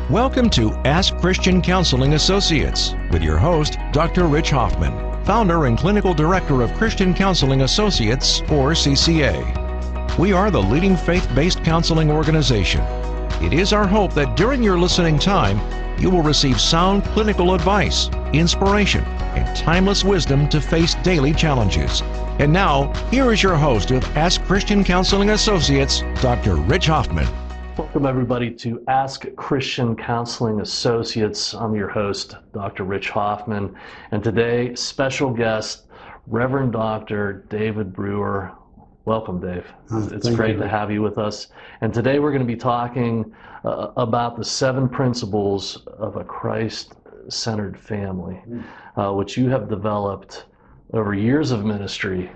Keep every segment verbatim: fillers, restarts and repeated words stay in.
Welcome to Ask Christian Counseling Associates with your host, Doctor Rich Hoffman, founder and clinical director of Christian Counseling Associates, or C C A. We are the leading faith-based counseling organization. It is our hope that during your listening time, you will receive sound clinical advice, inspiration, and timeless wisdom to face daily challenges. And now, here is your host of Ask Christian Counseling Associates, Doctor Rich Hoffman. Welcome everybody to Ask Christian Counseling Associates. I'm your host, Doctor Rich Hoffman, and today, special guest, Reverend Doctor David Brewer. Welcome, Dave. Oh, it's great you. to have you with us. And today we're going to be talking uh, about the seven principles of a Christ-centered family, uh, which you have developed over years of ministry,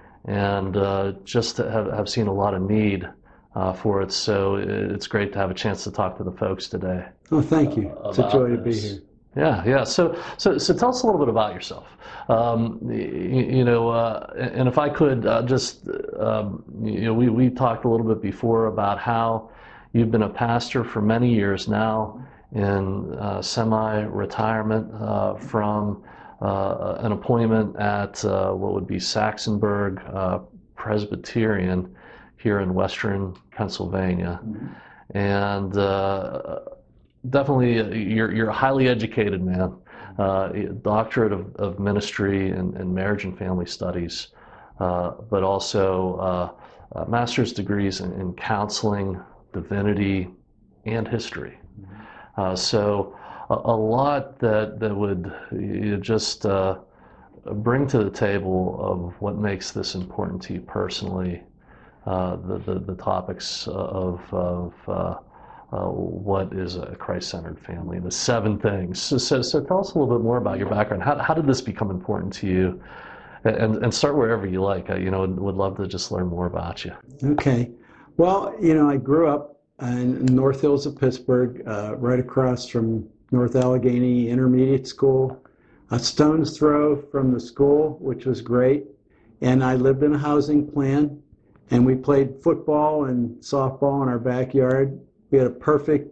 and uh, just have, have seen a lot of need Uh, for it, so it's great to have a chance to talk to the folks today. Oh, thank you. Uh, it's a joy to be here. Yeah, yeah. So, so, so tell us a little bit about yourself. Um, you, you know, uh, and if I could uh, just, um, you know, we we talked a little bit before about how you've been a pastor for many years now, in uh, semi-retirement uh, from uh, an appointment at uh, what would be Saxonburg uh, Presbyterian here in Western Pennsylvania. Mm-hmm. And uh, definitely uh, you're, you're a highly educated man, uh, doctorate of, of ministry and, and marriage and family studies, uh, but also uh, uh, master's degrees in, in counseling, divinity, and history. Mm-hmm. Uh, so a, a lot that, that would you know, just uh, bring to the table of what makes this important to you personally. Uh, the, the, the topics of, of uh, uh, what is a Christ-centered family, the seven things. So, so, so tell us a little bit more about your background. How, how did this become important to you? And, and start wherever you like. I, you know, would love to just learn more about you. Okay. Well, you know, I grew up in North Hills of Pittsburgh, uh, right across from North Allegheny Intermediate School, a stone's throw from the school, which was great. And I lived in a housing plan. And we played football and softball in our backyard. We had a perfect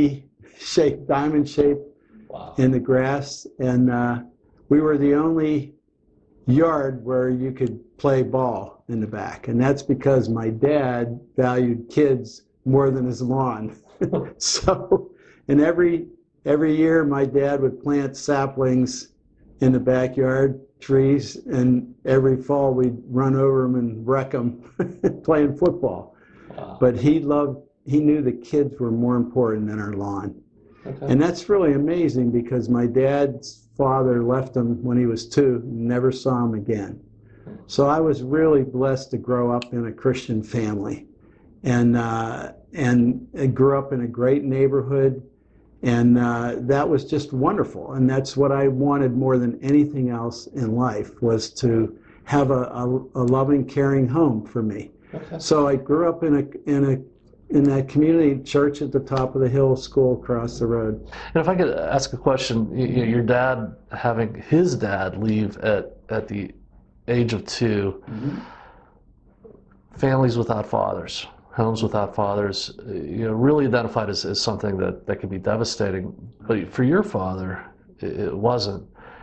V-shaped, diamond shape wow. in the grass. And uh, we were the only yard where you could play ball in the back. And that's because my dad valued kids more than his lawn. So, and every, every year my dad would plant saplings in the backyard, trees, and every fall we'd run over them and wreck them playing football. Wow. But he loved, he knew the kids were more important than our lawn. Okay. And that's really amazing because my dad's father left him when he was two, never saw him again. So I was really blessed to grow up in a Christian family. And, uh, and I grew up in a great neighborhood. And uh, that was just wonderful. And that's what I wanted more than anything else in life, was to have a, a, a loving, caring home for me. Okay. So I grew up in a in a in that community church at the top of the hill, school across the road. And if I could ask a question, you, your dad, having his dad leave at, at the age of two, mm-hmm. families without fathers, homes without fathers, you know, really identified as, as something that, that could be devastating. But for your father, it, it wasn't.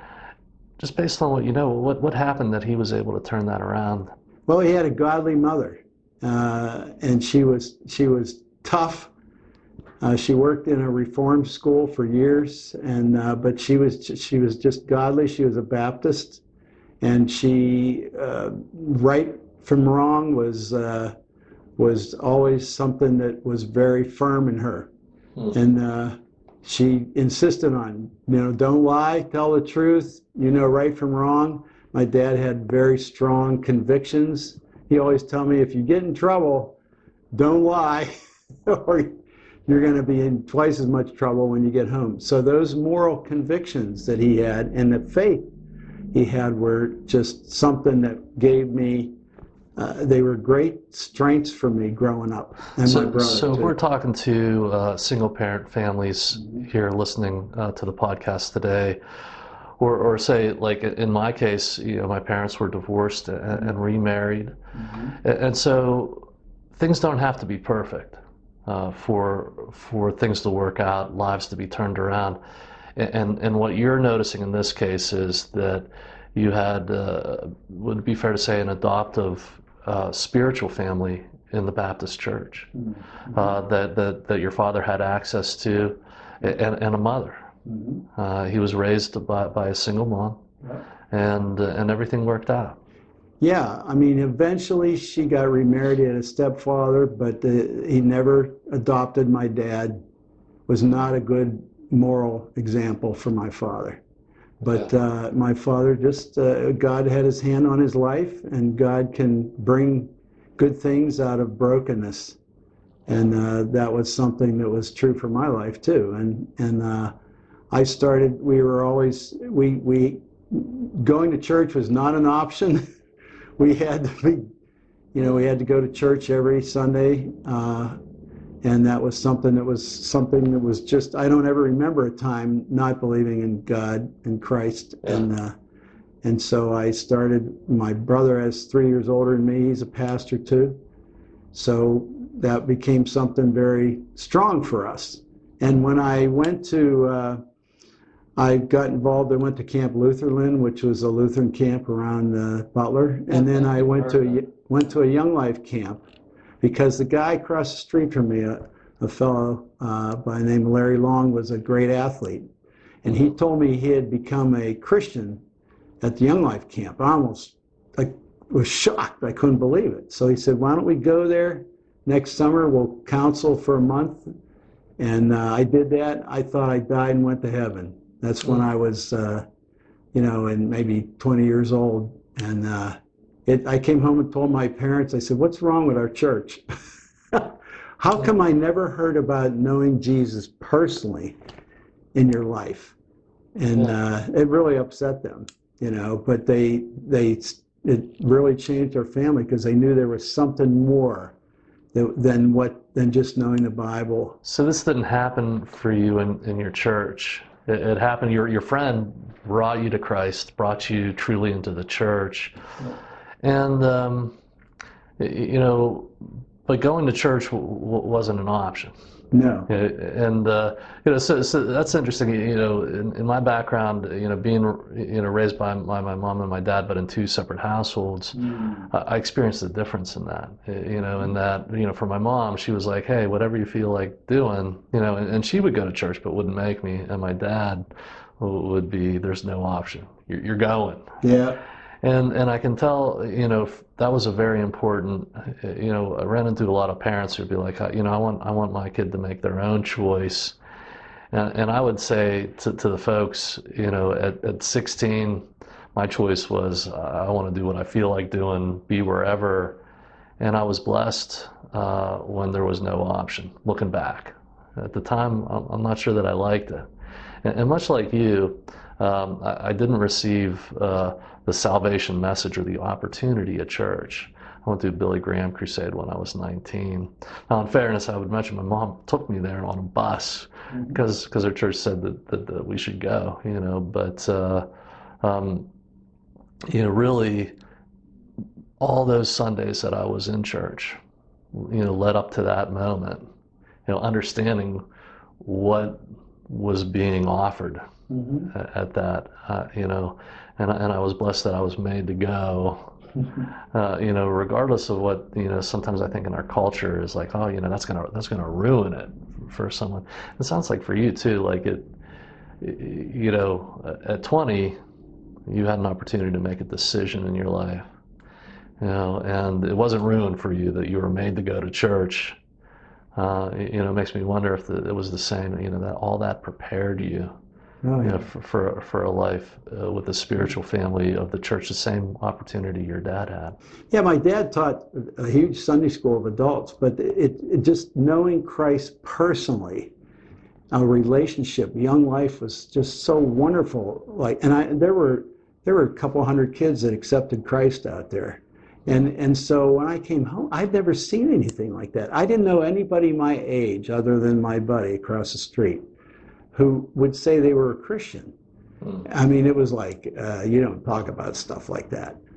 Just based on what you know, what, what happened that he was able to turn that around? Well, he had a godly mother, uh, and she was she was tough. Uh, she worked in a reform school for years, and uh, but she was she was just godly. She was a Baptist, and she uh, right from wrong was. Uh, was always something that was very firm in her. Mm-hmm. And uh, she insisted on, you know, don't lie, tell the truth, you know right from wrong. My dad had very strong convictions. He always told me, if you get in trouble, don't lie, or you're going to be in twice as much trouble when you get home. So those moral convictions that he had and the faith he had were just something that gave me Uh, they were great strengths for me growing up. And so, my brother so if too. we're talking to uh, single-parent families mm-hmm. here listening uh, to the podcast today, or, or say, like in my case, you know, my parents were divorced and, and remarried, mm-hmm. and, and so things don't have to be perfect. uh, for for things to work out, lives to be turned around. And and what you're noticing in this case is that you had, uh, would it be fair to say, an adoptive uh, spiritual family in the Baptist church, mm-hmm. uh, that, that that your father had access to, and, and a mother. Mm-hmm. Uh, he was raised by, by a single mom, yeah. and uh, and everything worked out. Yeah, I mean, eventually she got remarried. He had a stepfather, but the, he never adopted my dad. Was not a good moral example for my father. But uh, my father just, uh, God had his hand on his life, and God can bring good things out of brokenness. And uh, that was something that was true for my life too. And and uh, I started, we were always, we, we, going to church was not an option. We had to be, you know, we had to go to church every Sunday. Uh, And that was something that was something that was just, I don't ever remember a time not believing in God and Christ. Yeah. And uh, and so I started, my brother is three years older than me, he's a pastor too. So that became something very strong for us. And when I went to, uh, I got involved, I went to Camp Lutherland, which was a Lutheran camp around uh, Butler. And then I went to, a, went to a Young Life camp. Because the guy across the street from me, a, a fellow uh, by the name of Larry Long, was a great athlete. And he told me he had become a Christian at the Young Life camp. I almost I was shocked. I couldn't believe it. So he said, why don't we go there next summer? We'll counsel for a month. And uh, I did that. I thought I died and went to heaven. That's when I was, uh, you know, and maybe twenty years old. And uh, It, I came home and told my parents, I said, what's wrong with our church? How come I never heard about knowing Jesus personally in your life? And uh, it really upset them, you know, but they, they, it really changed our family because they knew there was something more than what, than just knowing the Bible. So this didn't happen for you in, in your church. It, it happened, your, your friend brought you to Christ, brought you truly into the church. Yeah. And, um, you know, but going to church w- w- wasn't an option. No. And, uh, you know, so, so that's interesting. You know, in, in my background, you know, being, you know, raised by my, my mom and my dad, but in two separate households, mm. I, I experienced a difference in that, you know, in that, you know, for my mom, she was like, hey, whatever you feel like doing, you know, and, and she would go to church, but wouldn't make me. And my dad would be, there's no option. You're, you're going. Yeah. And and I can tell, you know, that was a very important, you know, I ran into a lot of parents who'd be like, you know, I want I want my kid to make their own choice. And, and I would say to, to the folks, you know, at, at sixteen, my choice was uh, I want to do what I feel like doing, be wherever. And I was blessed uh, when there was no option, looking back. At the time, I'm, I'm not sure that I liked it. And, and much like you, um, I, I didn't receive uh, the salvation message or the opportunity at church. I went to a Billy Graham crusade when I was nineteen. Now, in fairness, I would mention my mom took me there on a bus because mm-hmm. because her church said that, that, that we should go, you know. But, uh, um, you know, really, all those Sundays that I was in church, you know, led up to that moment, you know, understanding what was being offered mm-hmm. at, at that, uh, you know, and, and I was blessed that I was made to go. Uh, you know, regardless of what, you know, sometimes I think in our culture is like, oh, you know, that's gonna that's gonna ruin it for someone. It sounds like for you too, like it, you know, at twenty, you had an opportunity to make a decision in your life, you know, and it wasn't ruined for you that you were made to go to church. Uh, you know, it makes me wonder if the, it was the same, you know, that all that prepared you. Oh, yeah. You know, for, for for a life uh, with a spiritual family of the church, the same opportunity your dad had. Yeah, my dad taught a huge Sunday school of adults, but it, it just knowing Christ personally, a relationship, Young Life was just so wonderful. Like, and I there were there were a couple hundred kids that accepted Christ out there, and and so when I came home, I'd never seen anything like that. I didn't know anybody my age other than my buddy across the street who would say they were a Christian. I mean, it was like, uh, you don't talk about stuff like that.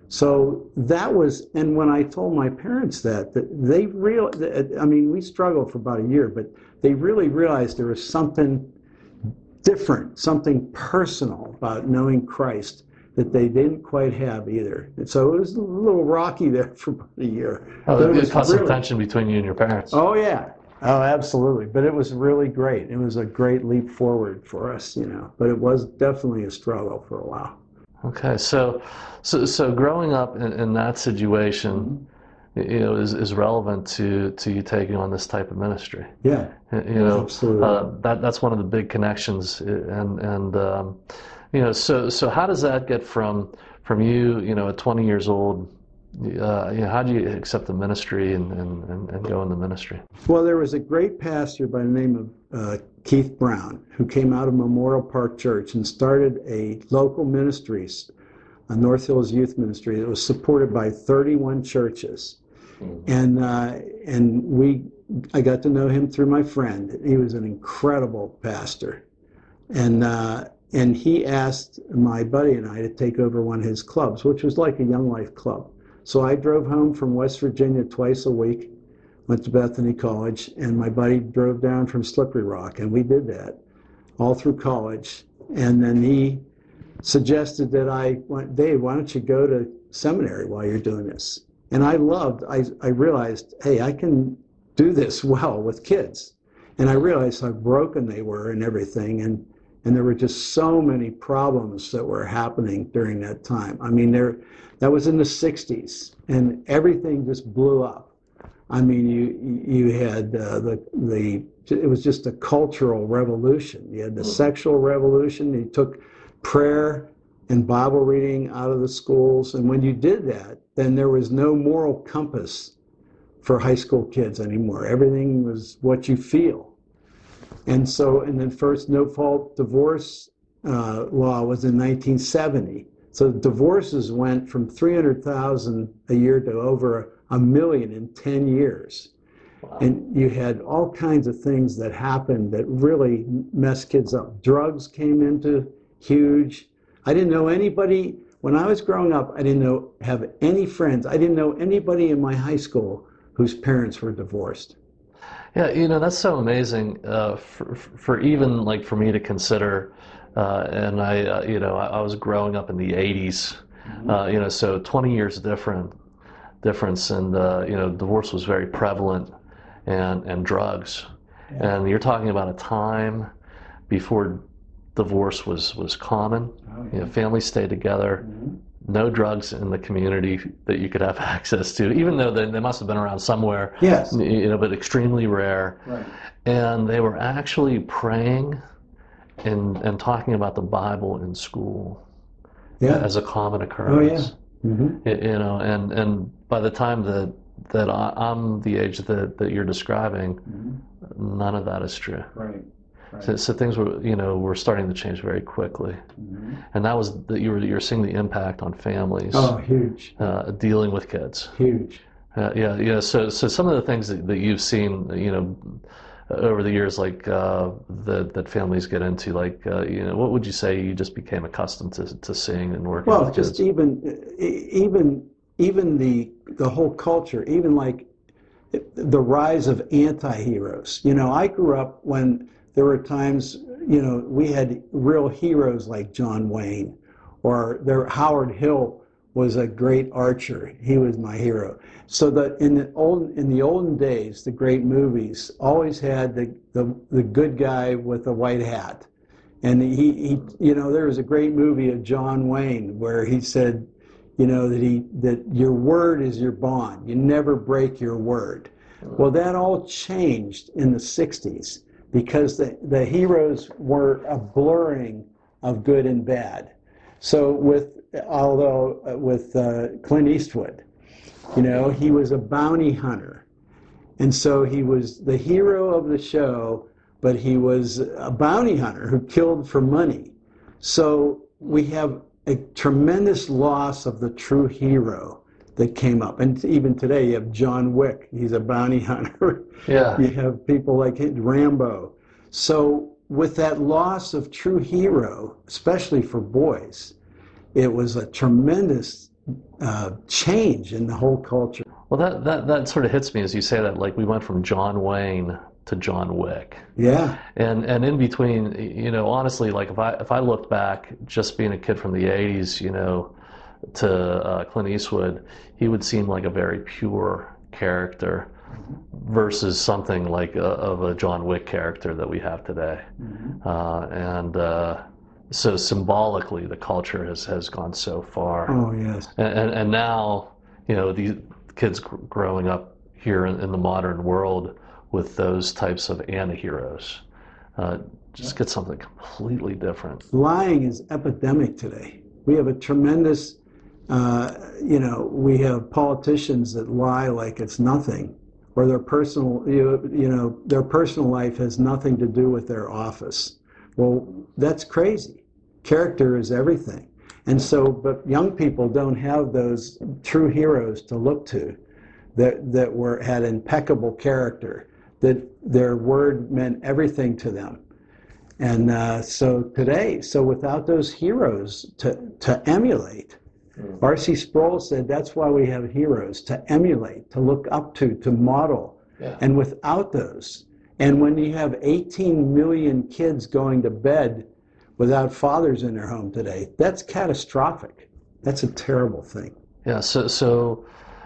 So that was, and when I told my parents that, that they real, I mean, we struggled for about a year, but they really realized there was something different, something personal about knowing Christ that they didn't quite have either. And so it was a little rocky there for about a year. Oh, But it it was caused some really- tension between you and your parents. Oh yeah. Oh, absolutely. But it was really great. It was a great leap forward for us, you know. But it was definitely a struggle for a while. Okay, so so so growing up in, in that situation, you know, is, is relevant to to you taking on this type of ministry. Yeah. You know, Absolutely. uh, that that's one of the big connections, and and um, you know, so so how does that get from from you, you know, at twenty years old? Uh, you know, how do you accept the ministry and, and, and, and go in the ministry? Well, there was a great pastor by the name of uh, Keith Brown who came out of Memorial Park Church and started a local ministry, a North Hills Youth Ministry that was supported by thirty-one churches. Mm-hmm. And uh, and we, I got to know him through my friend. He was an incredible pastor, and uh, and he asked my buddy and I to take over one of his clubs, which was like a Young Life club. So I drove home from West Virginia twice a week, went to Bethany College, and my buddy drove down from Slippery Rock, and we did that all through college. And then he suggested that I went, Dave, why don't you go to seminary while you're doing this? And I loved, I, I realized, hey, I can do this well with kids. And I realized how broken they were and everything, and and there were just so many problems that were happening during that time. I mean, there, that was in the sixties, and everything just blew up. I mean, you you had uh, the the it was just a cultural revolution. You had the sexual revolution. You took prayer and Bible reading out of the schools, and when you did that, then there was no moral compass for high school kids anymore. Everything was what you feel. And so, and then first no-fault divorce uh, law was in nineteen seventy. So divorces went from three hundred thousand a year to over a million in ten years. Wow. And you had all kinds of things that happened that really messed kids up. Drugs came into huge. I didn't know anybody, when I was growing up, I didn't know have any friends. I didn't know anybody in my high school whose parents were divorced. Yeah, you know, that's so amazing uh, for, for even like for me to consider. Uh, and I, uh, you know, I, I was growing up in the eighties, mm-hmm. uh, you know, so twenty years different difference, and uh, you know, divorce was very prevalent, and and drugs, yeah. And you're talking about a time before divorce was was common. Oh, yeah. You know, families stayed together. Mm-hmm. No drugs in the community that you could have access to, even though they, they must have been around somewhere. Yes. You know, but extremely rare. Right. And they were actually praying and and talking about the Bible in school, yeah. as a common occurrence. Oh yeah. Mm-hmm. You know, and and by the time that that I, I'm the age that that you're describing, mm-hmm. none of that is true. Right. Right. So, so things were, you know, were starting to change very quickly, mm-hmm. and that was that you were you're seeing the impact on families. Oh, huge! Uh, dealing with kids. Huge. Uh, yeah, yeah. So, so some of the things that, that you've seen, you know, over the years, like uh, that that families get into, like, uh, you know, what would you say you just became accustomed to to seeing and working well, with kids? Well, just even even even the the whole culture, even like the rise of anti-heroes. You know, I grew up when there were times, you know, we had real heroes like John Wayne, or there Howard Hill was a great archer. He was my hero. So that in the old in the olden days, the great movies always had the the, the good guy with the white hat, and he, he you know there was a great movie of John Wayne where he said, you know, that he that your word is your bond. You never break your word. Well, that all changed in the sixties. Because the, the heroes were a blurring of good and bad. So with, although uh, with uh, Clint Eastwood, you know, he was a bounty hunter. And so he was the hero of the show, but he was a bounty hunter who killed for money. So we have a tremendous loss of the true hero that came up. And even today, you have John Wick. He's a bounty hunter. Yeah. You have people like Rambo. So with that loss of true hero, especially for boys, it was a tremendous uh, change in the whole culture. Well, that, that, that sort of hits me as you say that, like we went from John Wayne to John Wick. Yeah. And and in between, you know, honestly, like if I if I looked back, just being a kid from the eighties, you know, to uh, Clint Eastwood, he would seem like a very pure character versus something like a, of a John Wick character that we have today. Mm-hmm. uh, and uh, so symbolically, the culture has, has gone so far. Oh, yes. And, and, and now, you know, these kids gr- growing up here in, in the modern world with those types of anti-heroes uh, just get something completely different. Lying is epidemic today. We have a tremendous, uh, you know, we have politicians that lie like it's nothing, or their personal, you, you know, their personal life has nothing to do with their office. Well, that's crazy. Character is everything. And so, but young people don't have those true heroes to look to that, that were, had impeccable character, that their word meant everything to them. And uh, so today, so without those heroes to, to emulate, mm. R C Sproul said that's why we have heroes, to emulate, to look up to, to model. Yeah. And without those, and when you have eighteen million kids going to bed without fathers in their home today, that's catastrophic. That's a terrible thing. Yeah, so, so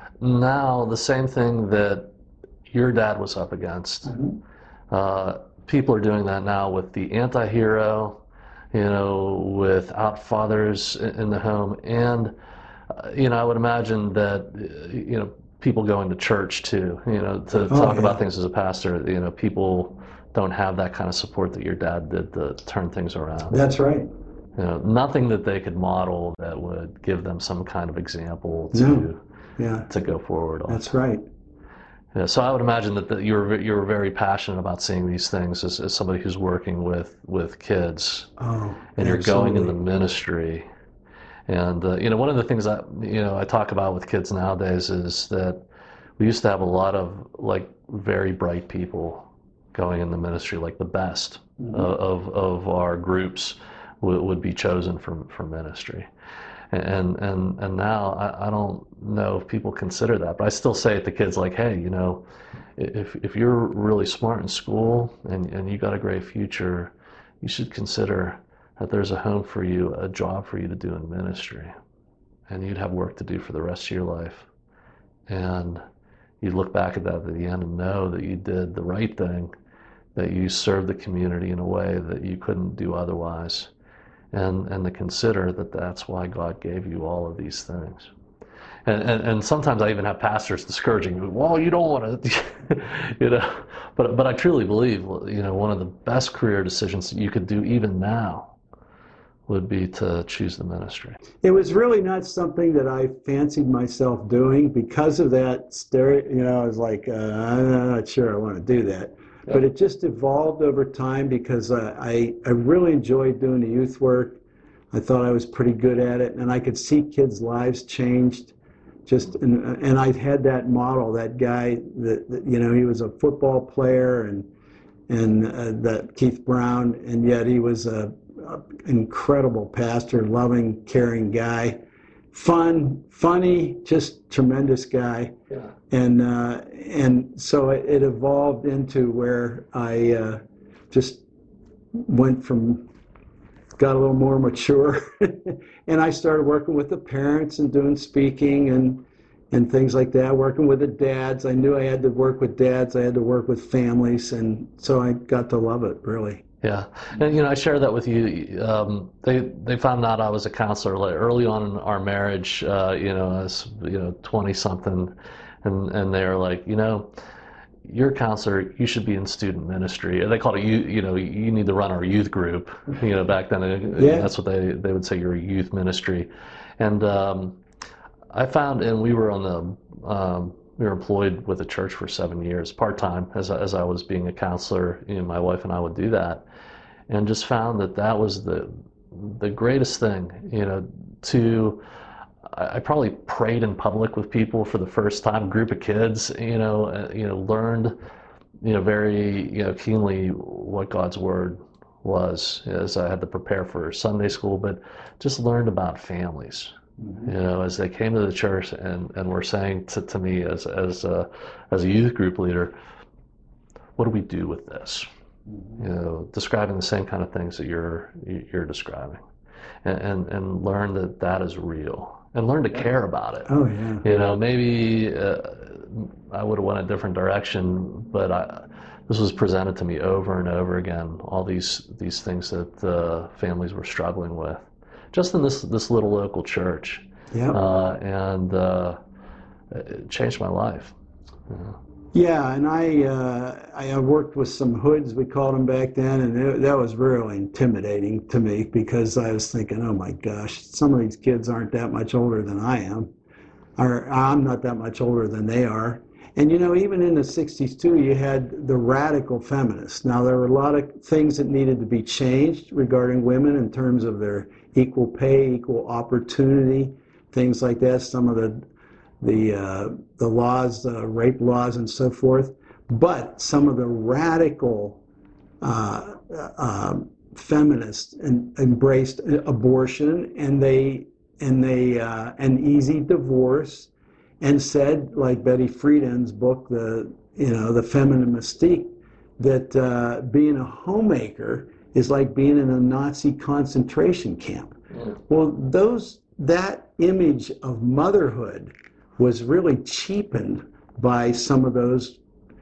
now the same thing that your dad was up against, mm-hmm. uh, people are doing that now with the anti-hero, you know, without fathers in the home. And, uh, you know, I would imagine that, you know, people going to church too, you know, to oh, talk yeah. about things as a pastor, you know, people don't have that kind of support that your dad did to turn things around. That's right. You know, nothing that they could model that would give them some kind of example to, no. yeah. to go forward on. That's right. Yeah, so I would imagine that the, you were you were very passionate about seeing these things as, as somebody who's working with, with kids, oh, and you're going in the ministry. And uh, you know, one of the things that you know I talk about with kids nowadays is that we used to have a lot of like very bright people going in the ministry, like the best mm-hmm. of of our groups w- would be chosen for for ministry. And and and now I, I don't know if people consider that, but I still say it to kids like, hey, you know, if if you're really smart in school and, and you got a great future, you should consider that there's a home for you, a job for you to do in ministry, and you'd have work to do for the rest of your life. And you look back at that at the end and know that you did the right thing, that you served the community in a way that you couldn't do otherwise. And, and to consider that that's why God gave you all of these things. And, and, and sometimes I even have pastors discouraging me, well, you don't want to, you know, but, but I truly believe, you know, one of the best career decisions that you could do even now would be to choose the ministry. It was really not something that I fancied myself doing because of that stereo, you know, I was like, uh, I'm not sure I want to do that. Yeah. But it just evolved over time because uh, I, I really enjoyed doing the youth work. I thought I was pretty good at it, and I could see kids' lives changed. Just and, and I had that model, that guy that, that you know he was a football player and and uh, that Keith Brown, and yet he was a, a incredible pastor, loving, caring guy, fun, funny, just tremendous guy. Yeah. And uh, and so it, it evolved into where I uh, just went from, got a little more mature, and I started working with the parents and doing speaking and and things like that, working with the dads. I knew I had to work with dads, I had to work with families, and so I got to love it, really. Yeah, and you know, I share that with you. Um, they they found out I was a counselor like, early on in our marriage. Uh, you know, I was you know twenty something, and and they were like, you know, you're a counselor, you should be in student ministry. And they called it you you know you need to run our youth group. You know, back then, yeah. That's what they they would say, you're a youth ministry. And um, I found, and we were on the. Um, We were employed with the church for seven years, part-time, as, as I was being a counselor. You know, my wife and I would do that, and just found that that was the the greatest thing. You know, to I probably prayed in public with people for the first time, group of kids. You know, uh, you know, learned, you know, very you know keenly what God's word was, as I had to prepare for Sunday school, but just learned about families. Mm-hmm. You know, as they came to the church and, and were saying to, to me as as a, as a youth group leader, what do we do with this? Mm-hmm. You know, describing the same kind of things that you're you're describing, and and, and learn that that is real, and learn to care about it. Oh yeah. You know, maybe uh, I would have went a different direction, but I. This was presented to me over and over again, all these these things that the families were struggling with, just in this this little local church. Yeah. Uh, and uh, it changed my life. Yeah, yeah and I, uh, I worked with some hoods, we called them back then, and it, that was really intimidating to me because I was thinking, oh my gosh, some of these kids aren't that much older than I am, or I'm not that much older than they are. And you know, even in the sixties too, you had the radical feminists. Now, there were a lot of things that needed to be changed regarding women in terms of their equal pay, equal opportunity, things like that. Some of the the uh, the laws, uh, rape laws, and so forth. But some of the radical uh, uh, feminists en- embraced abortion, and they and they uh, an easy divorce. And said, like Betty Friedan's book, the you know the Feminine Mystique, that uh, being a homemaker is like being in a Nazi concentration camp. Yeah. Well, those that image of motherhood was really cheapened by some of those,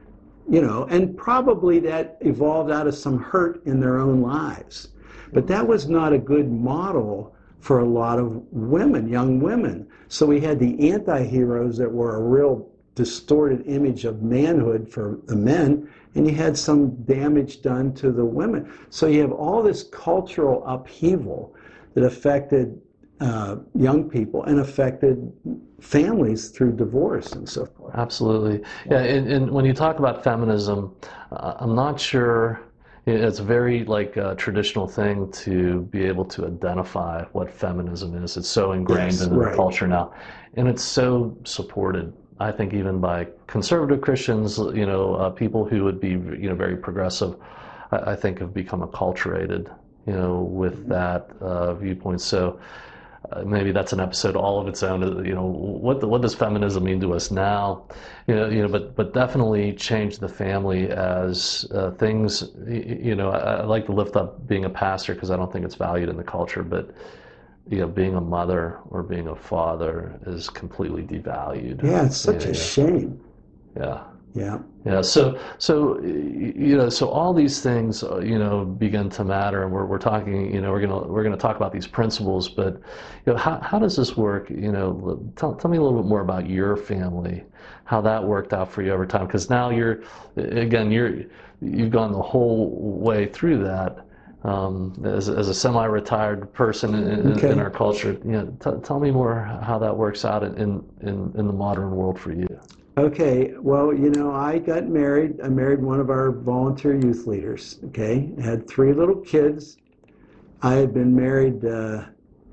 you know, and probably that evolved out of some hurt in their own lives. But that was not a good model for a lot of women, young women. So we had the anti-heroes that were a real distorted image of manhood for the men, and you had some damage done to the women. So you have all this cultural upheaval that affected uh, young people and affected families through divorce and so forth. Absolutely. Yeah, and, and when you talk about feminism, uh, I'm not sure. It's a very like uh, traditional thing to be able to identify what feminism is. It's so ingrained yes, into right. the culture now, and it's so supported. I think even by conservative Christians, you know, uh, people who would be, you know, very progressive, I, I think have become acculturated, you know, with that uh, viewpoint. So uh, maybe that's an episode all of its own. You know, what the, what does feminism mean to us now? You know, you know, but but definitely change the family as uh, things. You know, I, I like to lift up being a pastor because I don't think it's valued in the culture, but you know, being a mother or being a father is completely devalued. Yeah, it's such yeah, a shame. Yeah. Yeah. Yeah. So, so you know, so all these things, you know, begin to matter, and we're we're talking, you know, we're gonna we're gonna talk about these principles, but you know, how how does this work? You know, tell tell me a little bit more about your family, how that worked out for you over time, because now you're, again, you're you've gone the whole way through that. Um, as, as a semi-retired person in, okay. in our culture, you know, t- tell me more how that works out in, in, in the modern world for you. Okay, well, you know, I got married. I married one of our volunteer youth leaders, okay? I had three little kids. I had been married uh,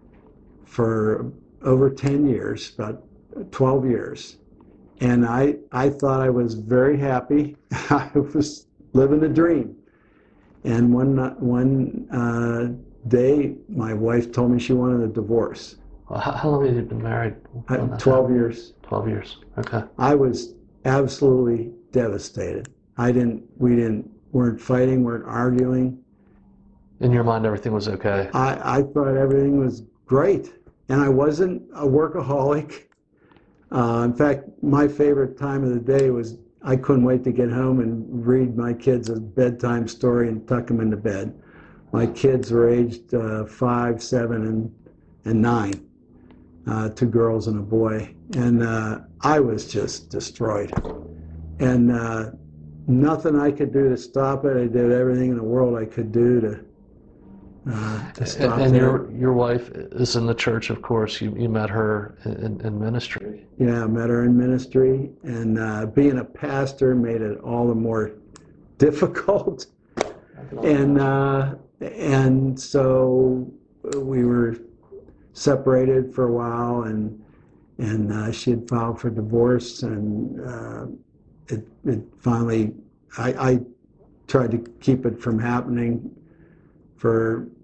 for over ten years, about twelve years. And I, I thought I was very happy. I was living the dream. And one one uh, day, my wife told me she wanted a divorce. Well, how, how long have you been married? I, Twelve years. Twelve years. Okay. I was absolutely devastated. I didn't. We didn't. weren't fighting. weren't arguing. In your mind, everything was okay. I, I thought everything was great, and I wasn't a workaholic. Uh, in fact, my favorite time of the day was I couldn't wait to get home and read my kids a bedtime story and tuck them into bed. My kids were aged uh, five, seven, and and nine, uh, two girls and a boy, and uh, I was just destroyed. And uh, nothing I could do to stop it. I did everything in the world I could do to uh, to stop and it. your your wife is in the church, of course. You you met her in, in ministry. Yeah, I met her in ministry, and uh, being a pastor made it all the more difficult. And uh, and so we were separated for a while, and and uh, she had filed for divorce, and uh, it it finally I, I tried to keep it from happening for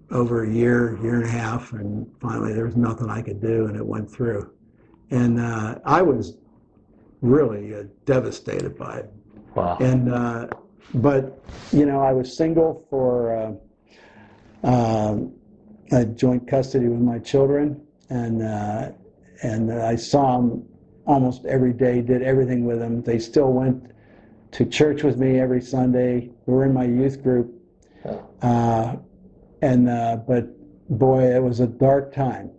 over a year, year and a half, and finally there was nothing I could do, and it went through. And uh, I was really uh, devastated by it. Wow. And uh, but you know, I was single for uh, uh, a joint custody with my children, and uh, and I saw them almost every day, did everything with them. They still went to church with me every Sunday. We were in my youth group, uh, and uh, but boy, it was a dark time.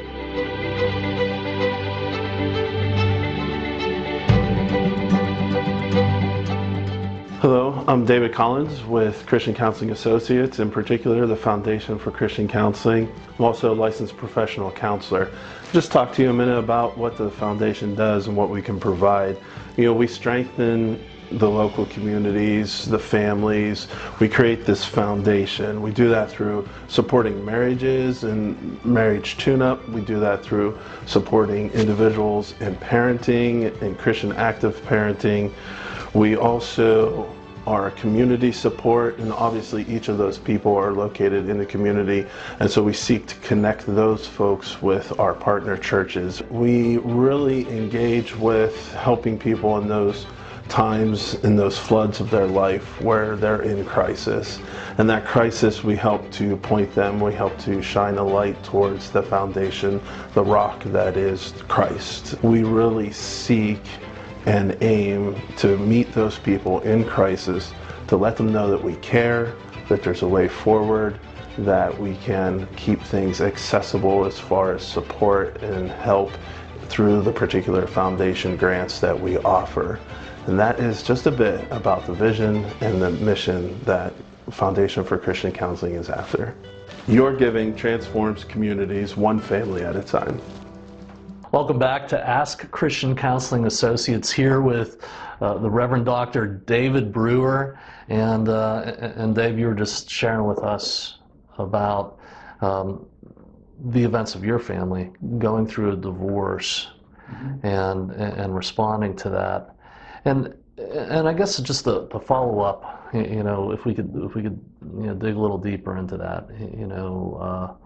Hello, I'm David Collins with Christian Counseling Associates, in particular the Foundation for Christian Counseling. I'm also a licensed professional counselor. Just talk to you a minute about what the foundation does and what we can provide. You know, we strengthen the local communities, the families. We create this foundation. We do that through supporting marriages and marriage tune-up. We do that through supporting individuals in parenting and Christian active parenting. We also are community support, and obviously each of those people are located in the community, and so we seek to connect those folks with our partner churches. We really engage with helping people in those times, in those floods of their life where they're in crisis. And that crisis, we help to point them, we help to shine a light towards the foundation, the rock that is Christ. We really seek and aim to meet those people in crisis, to let them know that we care, that there's a way forward, that we can keep things accessible as far as support and help through the particular foundation grants that we offer. And that is just a bit about the vision and the mission that Foundation for Christian Counseling is after. Your giving transforms communities one family at a time. Welcome back to Ask Christian Counseling Associates, here with uh, the Reverend Doctor David Brewer. And, uh, and Dave, you were just sharing with us about um, the events of your family, going through a divorce, mm-hmm. and, and responding to that. And, and I guess just to, to follow up, you know, if we could, if we could you know, dig a little deeper into that, you know, uh,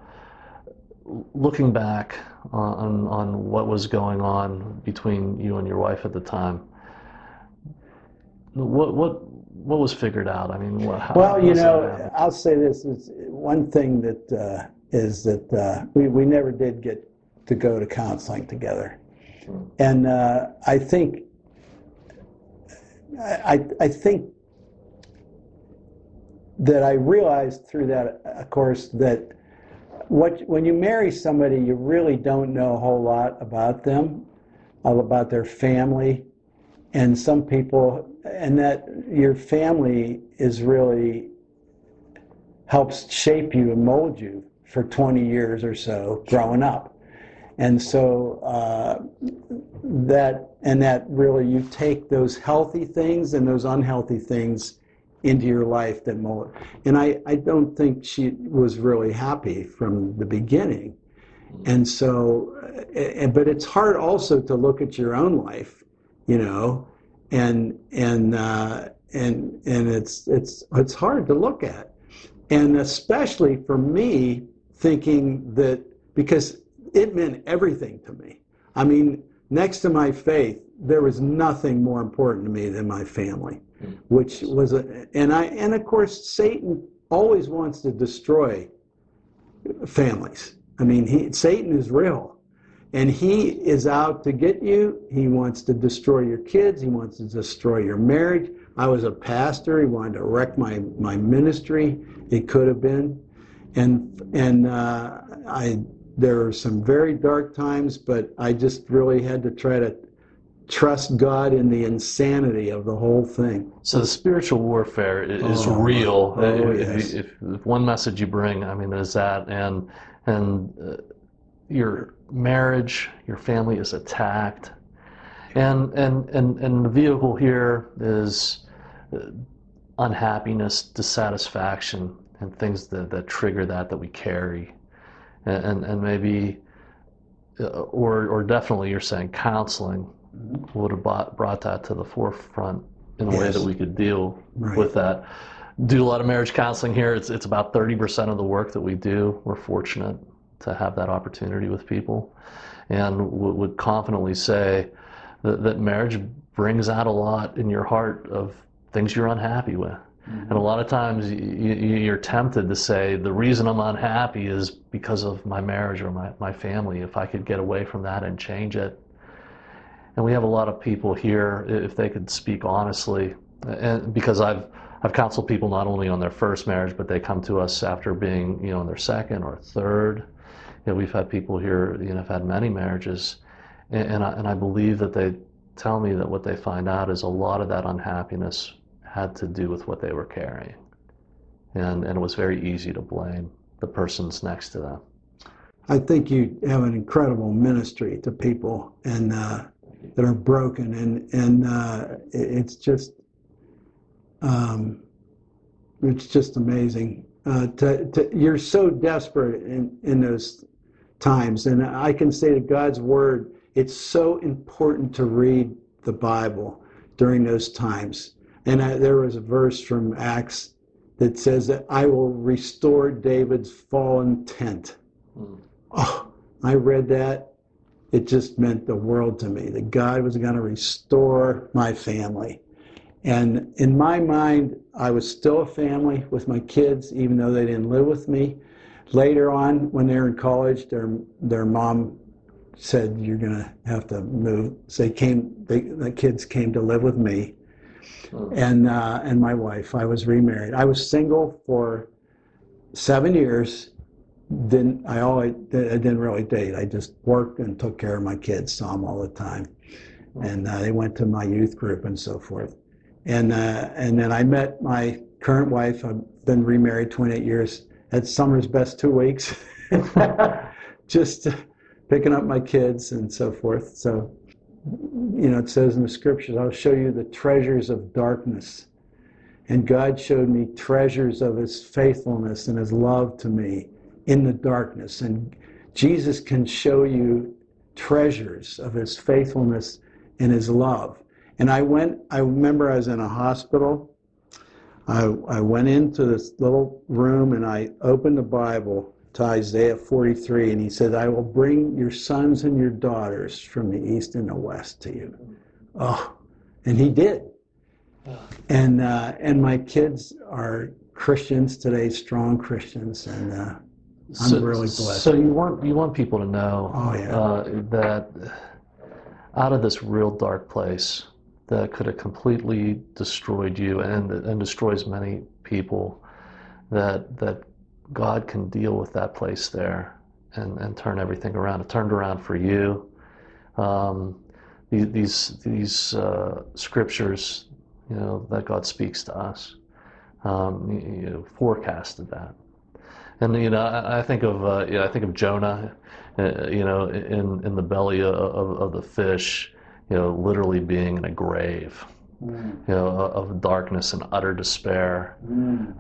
looking back on on what was going on between you and your wife at the time, what what what was figured out? I mean, what, how, well, you know, I'll say this is one thing that uh, is that uh, we we never did get to go to counseling together, hmm. and uh, I think I I think that I realized through that, of course, that What, when you marry somebody, you really don't know a whole lot about them, all about their family, and some people, and that your family is really helps shape you and mold you for twenty years or so growing up. And so uh, that, and that really, you take those healthy things and those unhealthy things into your life that mold. And I, I don't think she was really happy from the beginning. And so, but it's hard also to look at your own life, you know, and and uh, and and it's it's it's hard to look at, and especially for me, thinking that, because it meant everything to me. I mean, next to my faith, there was nothing more important to me than my family, which was a, and I, and of course, Satan always wants to destroy families. I mean, he, Satan is real, and he is out to get you. He wants to destroy your kids. He wants to destroy your marriage. I was a pastor. He wanted to wreck my, my ministry. It could have been. And, and uh, I, there were some very dark times, but I just really had to try to trust God in the insanity of the whole thing. So the spiritual warfare is oh, real. Oh, if, yes. if, if one message you bring, I mean, is that, and and uh, your marriage, your family is attacked, and and and and the vehicle here is uh, unhappiness, dissatisfaction, and things that that trigger that that we carry, and and, and maybe, uh, or or definitely, you're saying counseling would have brought, brought that to the forefront in a Yes. way that we could deal Right. with that. do a lot of marriage counseling here. It's it's about thirty percent of the work that we do. We're fortunate to have that opportunity with people, and w- would confidently say that, that marriage brings out a lot in your heart of things you're unhappy with. Mm-hmm. And a lot of times you, you're tempted to say, the reason I'm unhappy is because of my marriage or my, my family. If I could get away from that and change it. And we have a lot of people here, if they could speak honestly, and because I've I've counseled people not only on their first marriage, but they come to us after being, you know, in their second or third. You know, we've had people here, you know, have had many marriages, and, and I, and I believe that they tell me that what they find out is a lot of that unhappiness had to do with what they were carrying, and and it was very easy to blame the persons next to them. I think you have an incredible ministry to people and uh, that are broken, and and uh, it's just um, it's just amazing. Uh, to, to, you're so desperate in, in those times, and I can say that God's Word, it's so important to read the Bible during those times. And I, there was a verse from Acts that says that I will restore David's fallen tent. Mm. Oh, I read that. It just meant the world to me, that God was going to restore my family. And in my mind, I was still a family with my kids, even though they didn't live with me. Later on, when they were in college, their their mom said, "You're going to have to move." So they came. They, the kids came to live with me, oh. and uh, and my wife. I was remarried. I was single for seven years. Didn't I? Always I didn't really date. I just worked and took care of my kids, saw them all the time, and uh, they went to my youth group and so forth. And uh, and then I met my current wife. I've been remarried twenty-eight years. Had summer's best two weeks, just uh, picking up my kids and so forth. So, you know, it says in the scriptures, "I'll show you the treasures of darkness." And God showed me treasures of His faithfulness and His love to me in the darkness. And Jesus can show you treasures of His faithfulness and His love. And I went, I remember I was in a hospital. I, I went into this little room and I opened the Bible to Isaiah forty-three, and He said, "I will bring your sons and your daughters from the east and the west to you." Oh, and He did. And uh, and my kids are Christians today, strong Christians, and uh, I'm so, really blessed. So you want you want people to know oh, yeah. uh, that out of this real dark place that could have completely destroyed you and and destroys many people, that that God can deal with that place there and, and turn everything around. It turned around for you. Um, these these, these uh, scriptures, you know, that God speaks to us, um, you know, forecasted that. And you know, I, I think of uh, you know, I think of Jonah, uh, you know, in in the belly of, of, of the fish, you know, literally being in a grave, mm. you know, of darkness and utter despair. Mm.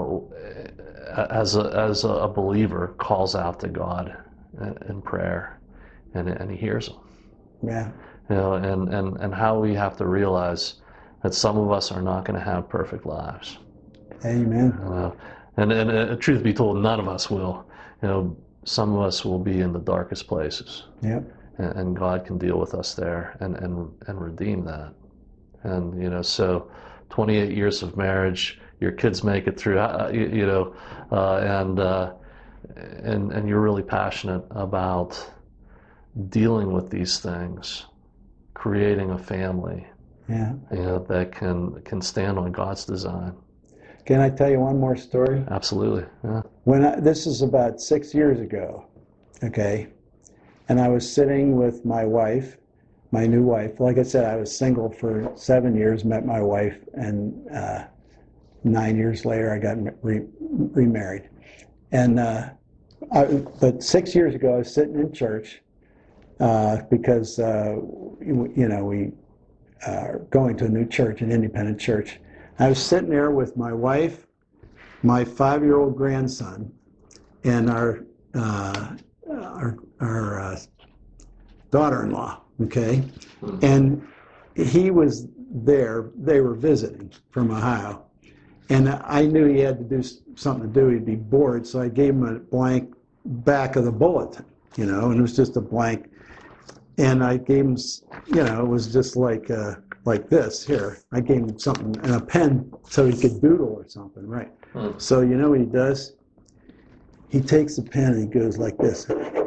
Uh, as a as a believer, calls out to God in prayer, and and He hears him. Yeah. You know, and and and how we have to realize that some of us are not going to have perfect lives. Amen. You know? And, and uh, truth be told, none of us will. You know, some of us will be in the darkest places. Yep. And, and God can deal with us there and, and, and redeem that. And, you know, so twenty-eight years of marriage, your kids make it through, uh, you, you know, uh, and, uh, and, and you're really passionate about dealing with these things, creating a family. Yeah. You know, that can can stand on God's design. Can I tell you one more story? Absolutely. Yeah. When I, this is about six years ago, okay, and I was sitting with my wife, my new wife. Like I said, I was single for seven years, met my wife, and uh, nine years later I got re- remarried. And uh, I, but six years ago I was sitting in church uh, because uh, you, you know we. Uh, going to a new church, an independent church. I was sitting there with my wife, my five-year-old grandson, and our uh, our, our uh, daughter-in-law. Okay, and he was there. They were visiting from Ohio, And I knew he had to do something to do. He'd be bored, so I gave him a blank back of the bulletin, you know, and it was just a blank. And I gave him, you know, it was just like uh, like this here. I gave him something and a pen so he could doodle or something, right? Hmm. So you know what he does? He takes the pen and he goes like this.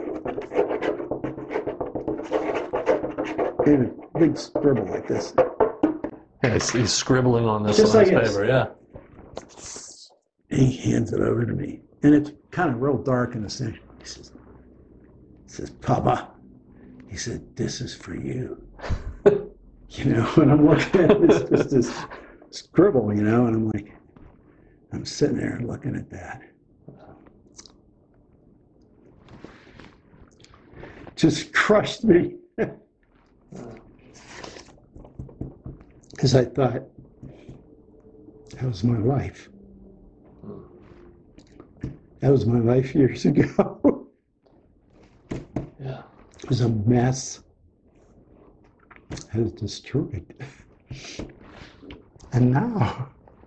And a big scribble like this. Yeah, he's, he's scribbling on this just on like his paper, yeah. He hands it over to me, and it's kind of real dark in the center. He says, he says, Papa, he said, this is for you. You know, and I'm looking at this, just this scribble, you know, and I'm like, I'm sitting there looking at that. Just crushed me. Because I thought, that was my life. That was my life years ago. Yeah. It was a mess. I was destroyed. And now,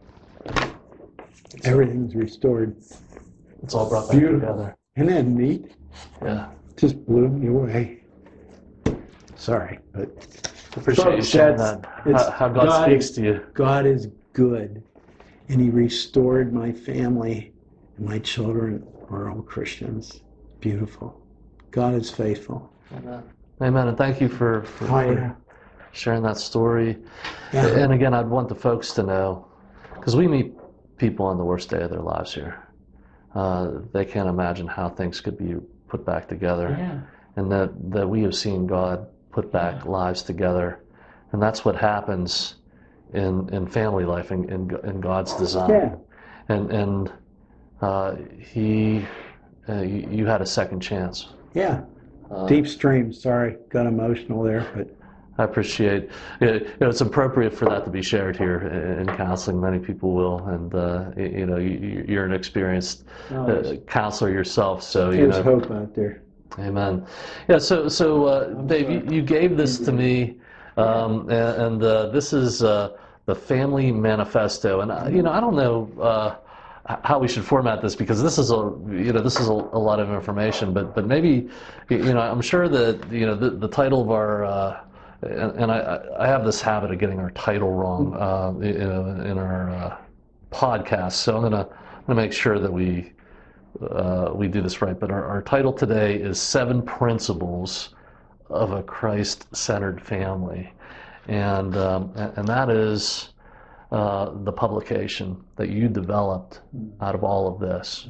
everything's restored. It's all brought back Beautiful. together. Isn't that neat? Yeah. Just blew me away. Sorry, but Appreciate you folks, sharing that's- that. it's How, how God, God speaks is- to you. God is good, and He restored my family, and my children are all Christians. Beautiful. God is faithful. Amen. Amen. And thank you for, for, Oh, yeah. for sharing that story. Yeah. And again, I'd want the folks to know, because we meet people on the worst day of their lives here. Uh, they can't imagine how things could be put back together. Yeah. And that, that we have seen God put back yeah. lives together. And that's what happens in, in family life, in, in, in God's design. Yeah. And, and uh, he, uh, you, you had a second chance. Yeah. Uh, Deep stream. Sorry, got emotional there, but I appreciate it. You know, it's appropriate for that to be shared here in counseling. Many people will, and uh, you know, you, you're an experienced uh, counselor yourself, so you there's know. hope out there. Amen. Yeah. So, so uh, Dave, you, you gave this to me, um, and, and uh, this is uh, the Family Manifesto, and uh, you know, I don't know. Uh, how we should format this, because this is a you know this is a, a lot of information, but but maybe you know I'm sure that you know the, the title of our uh, and, and I I have this habit of getting our title wrong uh, you know in our uh, podcast, so I'm gonna I'm gonna make sure that we uh, we do this right. But our, our title today is Seven Principles of a Christ-Centered Family, and um, and that is. Uh, the publication that you developed out of all of this,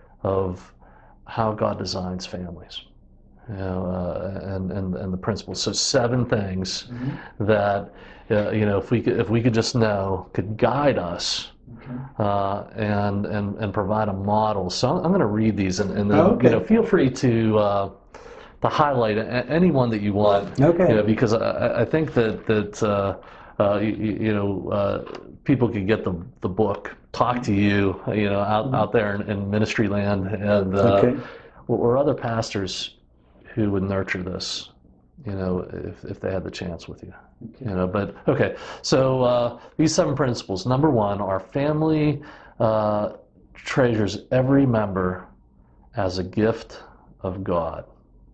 of how God designs families, you know, uh, and, and and the principles. So seven things mm-hmm. that uh, you know, if we could if we could just know, could guide us okay. uh, and and and provide a model. So I'm, I'm going to read these, and, and then oh, okay. you know, feel free to. Uh, to highlight anyone that you want, okay? You know, because I, I think that that. Uh, Uh, you, you know, uh, people can get the the book, talk to you, you know, out, out there in, in ministry land, and uh, okay. or, or other pastors who would nurture this, you know, if, if they had the chance with you, okay. you know. But okay, so uh, these seven principles. Number one, our family uh, treasures every member as a gift of God.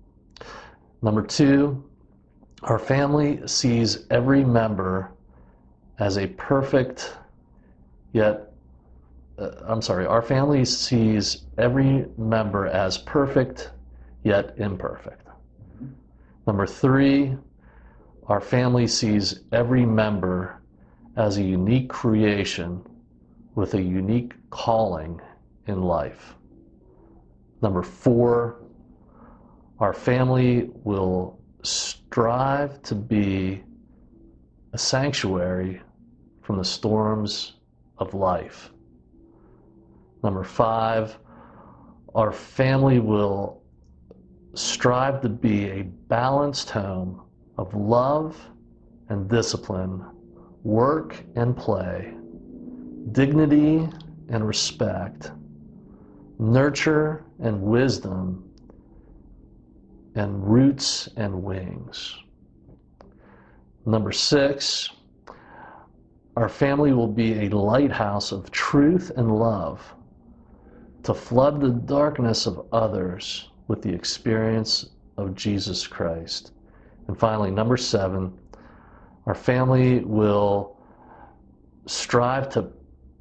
Number two. Our family sees every member as a perfect, yet, uh, I'm sorry, our family sees every member as perfect, yet imperfect. Mm-hmm. Number three, our family sees every member as a unique creation with a unique calling in life. Number four, our family will strive to be a sanctuary from the storms of life. Number five, our family will strive to be a balanced home of love and discipline, work and play, dignity and respect, nurture and wisdom, and roots and wings. Number six, our family will be a lighthouse of truth and love to flood the darkness of others with the experience of Jesus Christ. And finally, number seven, our family will strive to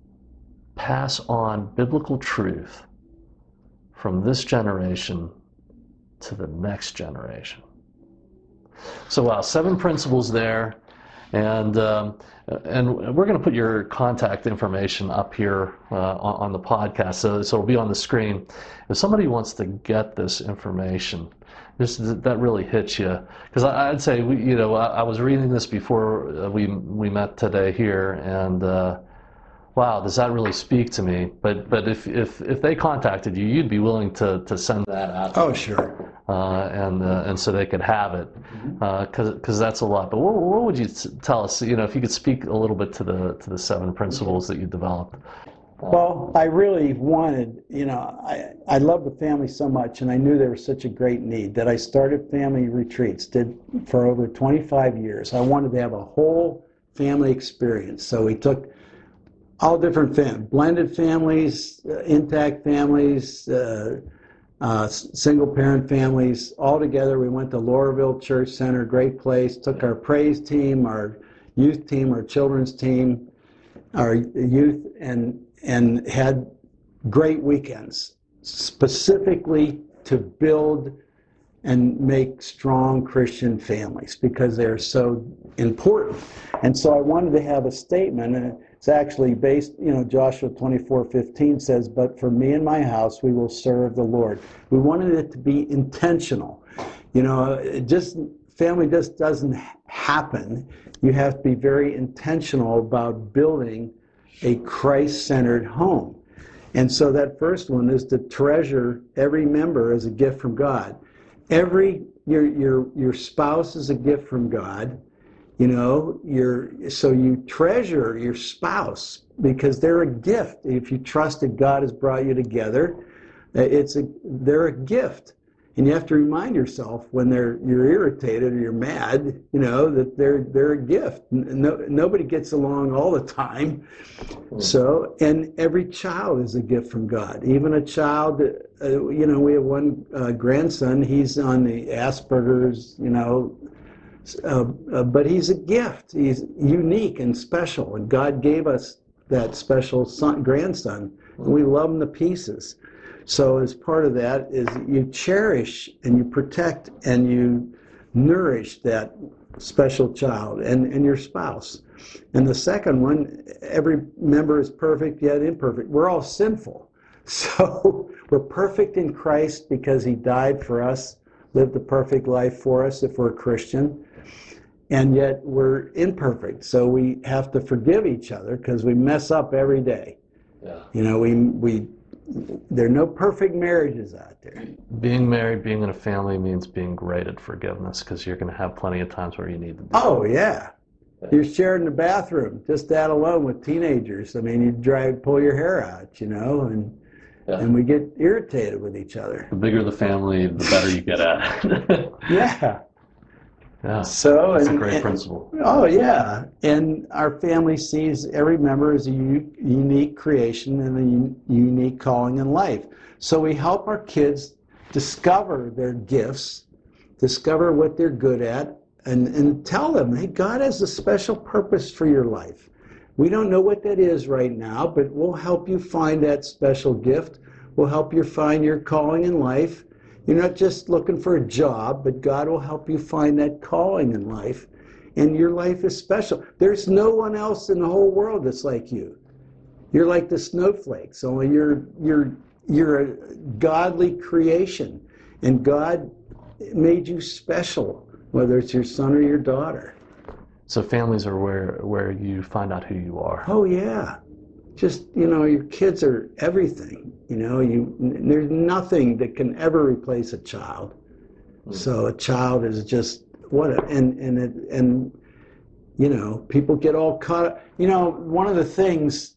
pass on biblical truth from this generation to the next generation. So wow, seven principles there, and um, and we're going to put your contact information up here uh, on, on the podcast, so, so it'll be on the screen. If somebody wants to get this information, this that really hits you, because I'd say we, you know, I, I was reading this before we we met today here, and uh, wow, does that really speak to me? But but if if if they contacted you, you'd be willing to to send that out. Oh, sure. Uh, and uh, and so they could have it, because uh, because that's a lot. But what, what would you t- tell us? You know, if you could speak a little bit to the to the seven principles that you developed. Well, I really wanted, you know, I I love the family so much, and I knew there was such a great need that I started family retreats. Did for over twenty-five years. I wanted to have a whole family experience. So we took all different fam- blended families, uh, intact families. Uh, Uh, single-parent families, all together. We went to Laurelville Church Center, great place, took our praise team, our youth team, our children's team, our youth, and and had great weekends, specifically to build and make strong Christian families, because they're so important. And so I wanted to have a statement, and it's actually based, you know, Joshua twenty-four fifteen says, "But for me and my house, we will serve the Lord." We wanted it to be intentional. You know, it just, family just doesn't happen. You have to be very intentional about building a Christ-centered home. And so that first one is to treasure every member as a gift from God. Every, your your your spouse is a gift from God. You know, you're, so you treasure your spouse because they're a gift. If you trust that God has brought you together, it's a, they're a gift. And you have to remind yourself when they're, you're irritated or you're mad, you know, that they're, they're a gift. No, nobody gets along all the time. So, and every child is a gift from God. Even a child, uh, you know, we have one uh, grandson, he's on the Asperger's, you know, Uh, uh, but he's a gift. He's unique and special, and God gave us that special son, grandson, and we love him to pieces. So as part of that is you cherish and you protect and you nourish that special child and, and your spouse. And the second one, every member is perfect yet imperfect. We're all sinful. So we're perfect in Christ because he died for us, lived a perfect life for us if we're a Christian. And yet we're imperfect, so we have to forgive each other because we mess up every day. Yeah. You know, we we there are no perfect marriages out there. Being married, being in a family means being great at forgiveness, because you're going to have plenty of times where you need to do Oh it. yeah. yeah, you're sharing the bathroom, just that alone with teenagers. I mean, you drive, pull your hair out, you know, and yeah. and we get irritated with each other. The bigger the family, the better you get at it. Yeah. Yeah, so that's and, a great and, principle. Oh yeah, and our family sees every member as a u- unique creation and a un- unique calling in life. So we help our kids discover their gifts, discover what they're good at, and, and tell them, hey, God has a special purpose for your life. We don't know what that is right now, but we'll help you find that special gift. We'll help you find your calling in life. You're not just looking for a job, but God will help you find that calling in life. And your life is special. There's no one else in the whole world that's like you. You're like the snowflakes, only you're you're you're a godly creation. And God made you special, whether it's your son or your daughter. So families are where where you find out who you are. Oh yeah. Just, you know, your kids are everything. You know, you there's nothing that can ever replace a child. Mm. So a child is just what a, and and it, and you know, people get all caught up. You know, one of the things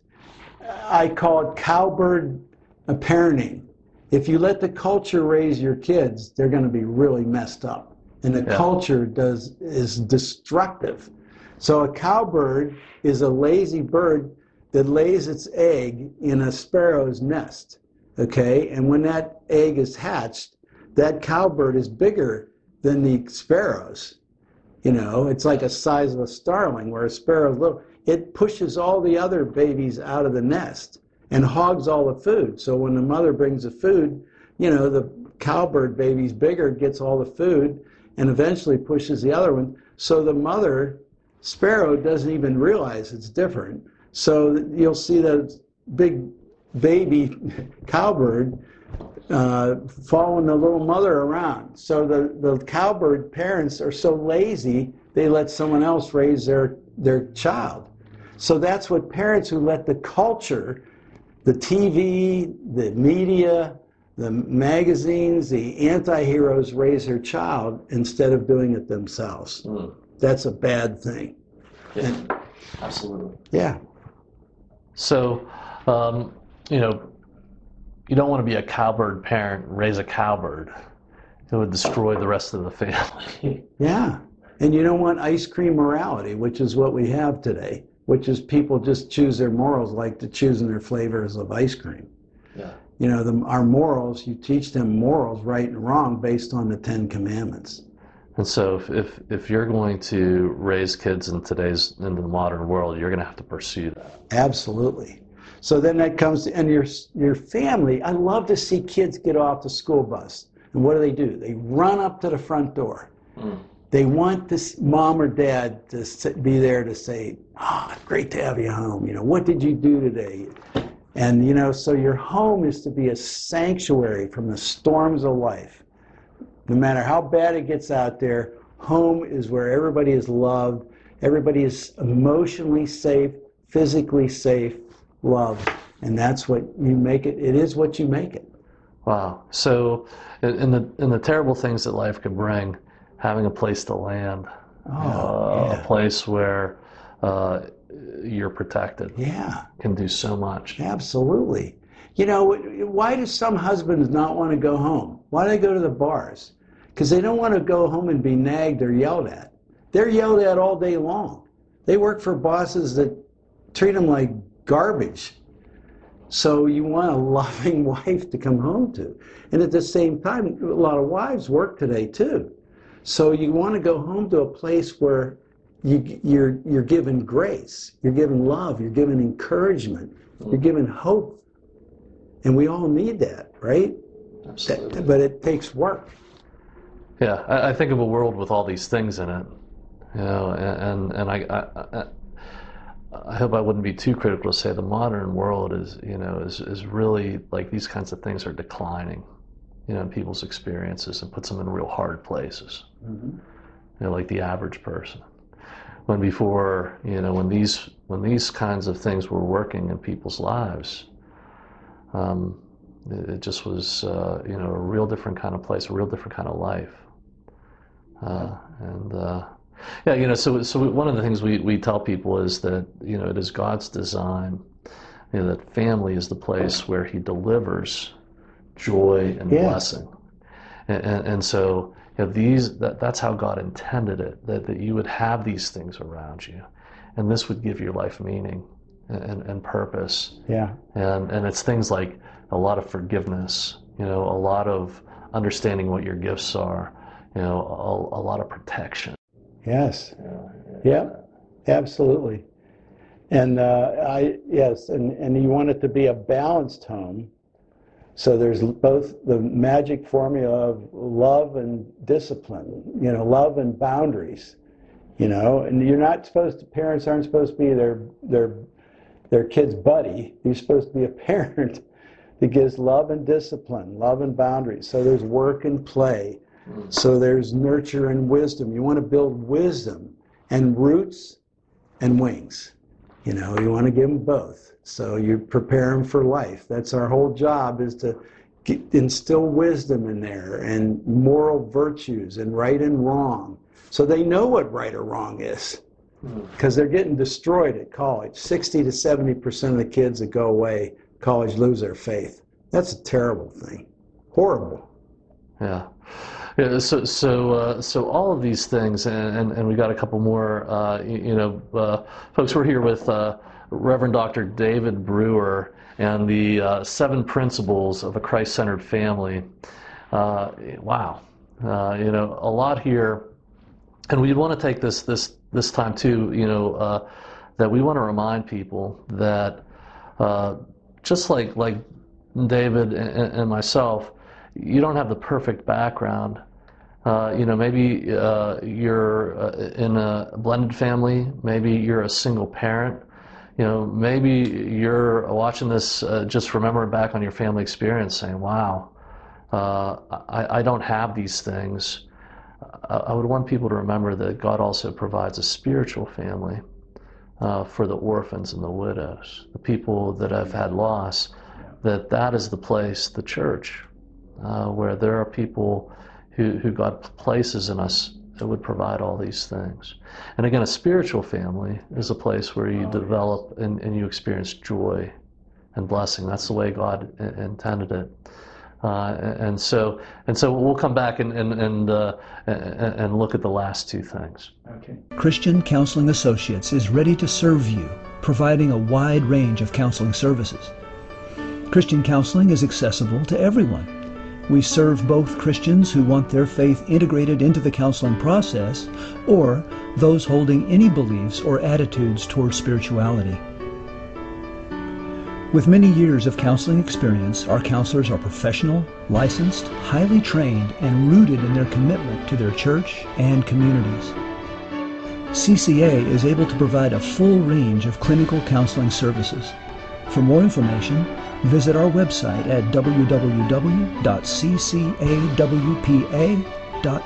I call it cowbird parenting. If you let the culture raise your kids, they're going to be really messed up, and the yeah. culture does is destructive. So a cowbird is a lazy bird that lays its egg in a sparrow's nest, okay? And when that egg is hatched, that cowbird is bigger than the sparrows. You know, it's like a size of a starling, where a sparrow is little. It pushes all the other babies out of the nest and hogs all the food. So when the mother brings the food, you know, the cowbird baby's bigger, gets all the food, and eventually pushes the other one. So the mother sparrow doesn't even realize it's different. So you'll see that big baby cowbird uh, following the little mother around. So the, the cowbird parents are so lazy, they let someone else raise their, their child. So that's what parents who let the culture, the T V, the media, the magazines, the anti-heroes raise their child instead of doing it themselves. Mm. That's a bad thing. Yeah, and, absolutely. Yeah. So, um, you know, you don't want to be a cowbird parent and raise a cowbird. It would destroy the rest of the family. Yeah. And you don't want ice cream morality, which is what we have today, which is people just choose their morals like to choosing their flavors of ice cream. Yeah. You know, the, our morals, you teach them morals, right and wrong, based on the Ten Commandments. And so if, if, if you're going to raise kids in today's, in the modern world, you're going to have to pursue that. Absolutely. So then that comes to, and your, your family, I love to see kids get off the school bus. And what do they do? They run up to the front door. Mm. They want this mom or dad to be there to say, ah, oh, great to have you home. You know, what did you do today? And, you know, so your home is to be a sanctuary from the storms of life. No matter how bad it gets out there, home is where everybody is loved, everybody is emotionally safe, physically safe, loved. And that's what you make it. It is what you make it. Wow. So in the, in the terrible things that life could bring, having a place to land, oh, uh, yeah. a place where uh, you're protected, yeah, can do so much. Absolutely. You know, why do some husbands not want to go home? Why do they go to the bars? Because they don't want to go home and be nagged or yelled at. They're yelled at all day long. They work for bosses that treat them like garbage. So you want a loving wife to come home to. And at the same time, a lot of wives work today too. So you want to go home to a place where you, you're, you're given grace, you're given love, you're given encouragement, you're given hope. And we all need that, right? Absolutely. That, but it takes work. Yeah, I, I think of a world with all these things in it, you know, and, and I, I, I I hope I wouldn't be too critical to say the modern world is, you know, is, is really like these kinds of things are declining, you know, in people's experiences and puts them in real hard places, mm-hmm. you know, like the average person. When before, you know, when these when these kinds of things were working in people's lives, um, it, it just was, uh, you know, a real different kind of place, a real different kind of life, uh, and. Uh, Yeah, you know, so so one of the things we, we tell people is that, you know, it is God's design, you know, that family is the place where He delivers joy and yeah. blessing, and, and and so you know, these that that's how God intended it, that that you would have these things around you, and this would give your life meaning and, and purpose. Yeah, and and it's things like a lot of forgiveness, you know, a lot of understanding what your gifts are, you know, a, a lot of protection. Yes. Yeah, absolutely. And uh, I yes, and, and you want it to be a balanced home. So there's both the magic formula of love and discipline, you know, love and boundaries, you know, and you're not supposed to, parents aren't supposed to be their their their kid's buddy. You're supposed to be a parent that gives love and discipline, love and boundaries. So there's work and play. So there's nurture and wisdom. You want to build wisdom and roots and wings. You know, you want to give them both. So you prepare them for life. That's our whole job, is to get, instill wisdom in there and moral virtues and right and wrong. So they know what right or wrong is, because they're getting destroyed at college. sixty to seventy percent of the kids that go away college lose their faith. That's a terrible thing. Horrible. Yeah. Yeah, so so uh, so all of these things, and, and, and we got a couple more. Uh, you, you know, uh, folks, we're here with uh, Reverend Doctor David Brewer and the uh, seven principles of a Christ-centered family. Uh, wow, uh, you know, a lot here, and we want to take this this this time too. You know, uh, that we want to remind people that uh, just like like David and, and myself. You don't have the perfect background. Uh, you know, maybe uh, you're uh, in a blended family. Maybe you're a single parent. You know, maybe you're watching this, uh, just remembering back on your family experience, saying, "Wow, uh, I, I don't have these things." I, I would want people to remember that God also provides a spiritual family uh, for the orphans and the widows, the people that have had loss. That that is the place, the church. Uh, where there are people who, who God places in us that would provide all these things. And again, a spiritual family is a place where you oh, develop yes. and, and you experience joy and blessing. That's the way God I- intended it. Uh, and so and so we'll come back and and and, uh, and and look at the last two things. Okay. Christian Counseling Associates is ready to serve you, providing a wide range of counseling services. Christian counseling is accessible to everyone. We serve both Christians who want their faith integrated into the counseling process, or those holding any beliefs or attitudes toward spirituality. With many years of counseling experience, our counselors are professional, licensed, highly trained, and rooted in their commitment to their church and communities. C C A is able to provide a full range of clinical counseling services. For more information, visit our website at w w w dot c c a w p a dot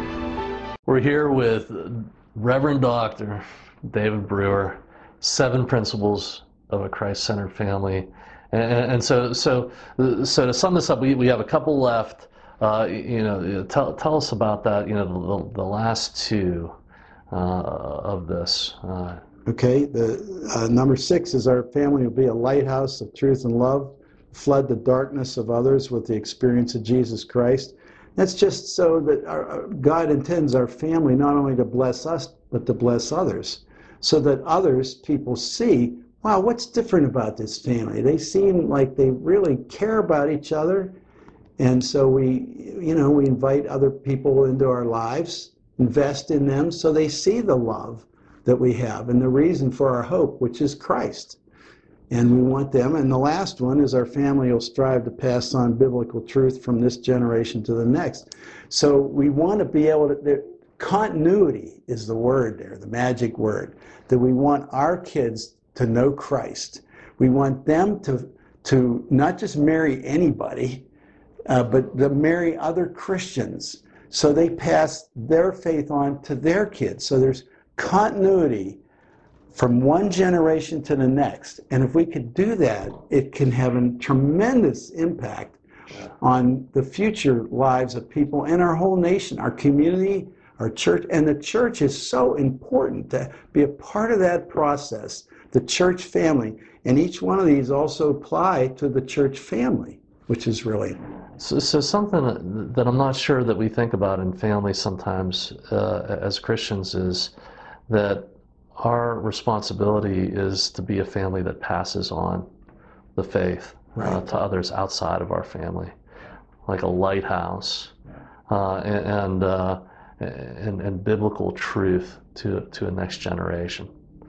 com. We're here with Reverend Doctor David Brewer, Seven Principles of a Christ-Centered Family. And, and so so so to sum this up, we, we have a couple left. Uh, you know, tell, tell us about that, you know, the, the last two uh, of this. Uh, Okay, the uh, number six is our family will be a lighthouse of truth and love, flood the darkness of others with the experience of Jesus Christ. That's just so that our, God intends our family not only to bless us, but to bless others, so that others, people see, wow, what's different about this family? They seem like they really care about each other, and so we, you know, we invite other people into our lives, invest in them, so they see the love that we have and the reason for our hope, which is Christ. And we want them. And the last one is our family will strive to pass on biblical truth from this generation to the next. So we want to be able to, the continuity is the word there, the magic word, that we want our kids to know Christ. We want them to, to not just marry anybody, uh, but to marry other Christians. So they pass their faith on to their kids. So there's continuity from one generation to the next. And if we could do that, it can have a tremendous impact on the future lives of people and our whole nation, our community, our church. And the church is so important to be a part of that process, the church family. And each one of these also apply to the church family, which is really So, so something that I'm not sure that we think about in families sometimes uh, as Christians is that our responsibility is to be a family that passes on the faith right. uh, to others outside of our family, like a lighthouse uh, and and, uh, and and biblical truth to to a next generation.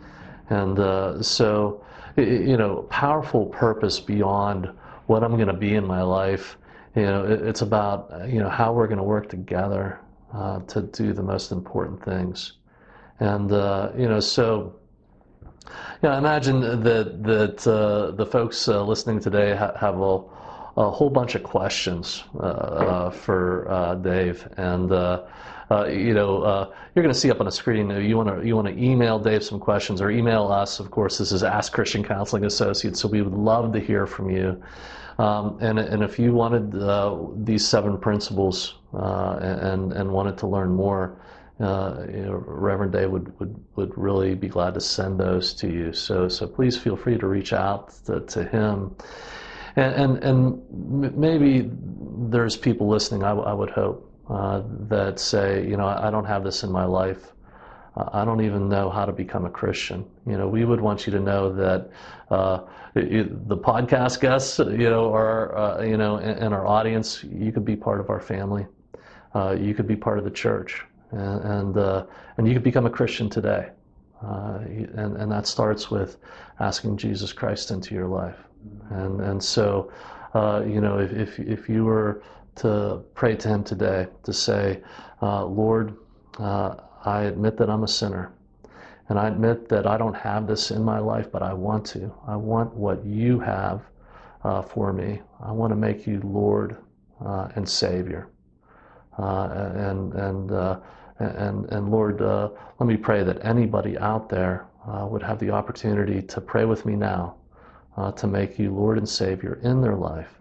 And uh, so, you know, powerful purpose beyond what I'm going to be in my life. You know, it's about, you know, how we're going to work together uh, to do the most important things. And, uh, you know, so, you know, I imagine that, that uh, the folks uh, listening today ha- have a, a whole bunch of questions uh, uh, for uh, Dave. And, uh, uh, you know, uh, you're going to see up on the screen, you want to you want to email Dave some questions or email us. Of course, this is Ask Christian Counseling Associates, so we would love to hear from you. Um, and, and if you wanted uh, these seven principles uh, and, and wanted to learn more, uh, you know, Reverend Dave would, would, would really be glad to send those to you. So so please feel free to reach out to, to him. And, and, and maybe there's people listening, I, w- I would hope, uh, that say, you know, I don't have this in my life. I don't even know how to become a Christian. You know, we would want you to know that uh, it, the podcast guests, you know, are, uh, you know, and, and our audience, you could be part of our family. Uh, you could be part of the church, and and, uh, and you could become a Christian today. Uh, and, and that starts with asking Jesus Christ into your life. And and so, uh, you know, if, if if you were to pray to Him today, to say, uh, Lord, uh, I admit that I'm a sinner, and I admit that I don't have this in my life, but I want to. I want what you have uh, for me. I want to make you Lord uh, and Savior. Uh, and and uh, and and Lord, uh, let me pray that anybody out there uh, would have the opportunity to pray with me now, uh, to make you Lord and Savior in their life.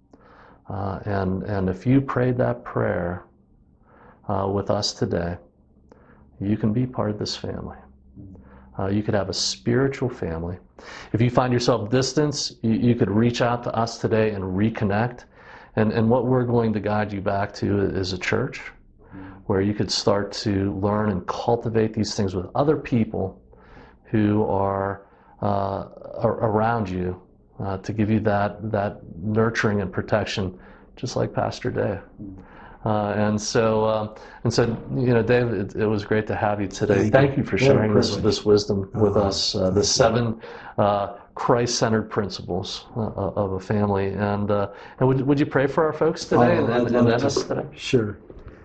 Uh, and and if you prayed that prayer uh, with us today, you can be part of this family. Uh, you could have a spiritual family. If you find yourself distant, you, you could reach out to us today and reconnect. And, and what we're going to guide you back to is a church where you could start to learn and cultivate these things with other people who are, uh, are around you uh, to give you that, that nurturing and protection, just like Pastor Dave. Uh, and so, um, and so, you know, Dave, it, it was great to have you today. Thank, Thank you for sharing this, this wisdom with uh, us, uh, the seven uh, Christ-centered principles uh, of a family. And uh, and would would you pray for our folks today oh, and, and, and us today? Sure.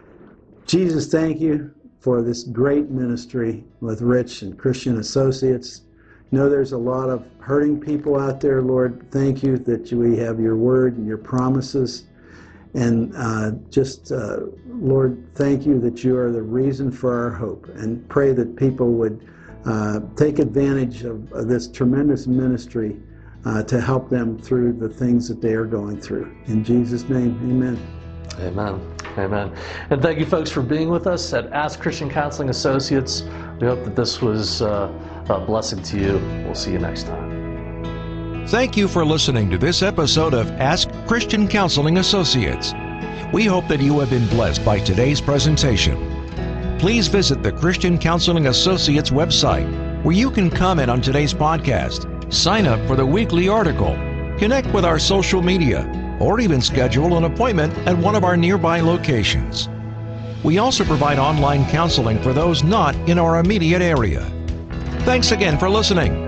Jesus, thank you for this great ministry with Rich and Christian Associates. I know there's a lot of hurting people out there, Lord. Thank you that we have your word and your promises. And uh, just, uh, Lord, thank you that you are the reason for our hope, and pray that people would uh, take advantage of, of this tremendous ministry uh, to help them through the things that they are going through. In Jesus' name, amen. Amen. Amen. And thank you, folks, for being with us at Ask Christian Counseling Associates. We hope that this was uh, a blessing to you. We'll see you next time. Thank you for listening to this episode of Ask Christian Counseling Associates. We hope that you have been blessed by today's presentation. Please visit the Christian Counseling Associates website, where you can comment on today's podcast, sign up for the weekly article, connect with our social media, or even schedule an appointment at one of our nearby locations. We also provide online counseling for those not in our immediate area. Thanks again for listening.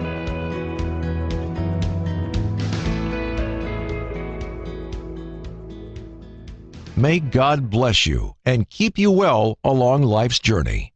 May God bless you and keep you well along life's journey.